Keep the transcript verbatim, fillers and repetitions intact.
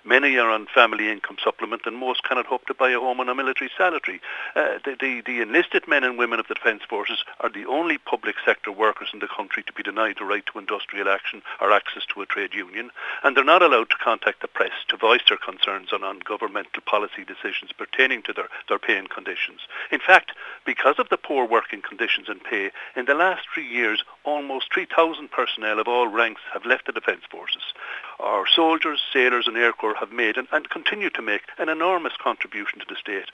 Many are on family income supplement, and most cannot hope to buy a home on a military salary. Uh, the, the, the enlisted men and women of the Defence Forces are the only public sector workers in the country to be denied the right to industrial action or access to a trade union, and they're not allowed to contact the press to voice their concerns on, on governmental policy decisions pertaining to their, their pay and conditions. In fact, because of the poor working conditions and pay, in the last three years, almost three thousand personnel of all ranks have left the Defence Forces. Our soldiers, sailors and air corps have made and, and continue to make an enormous contribution to the state,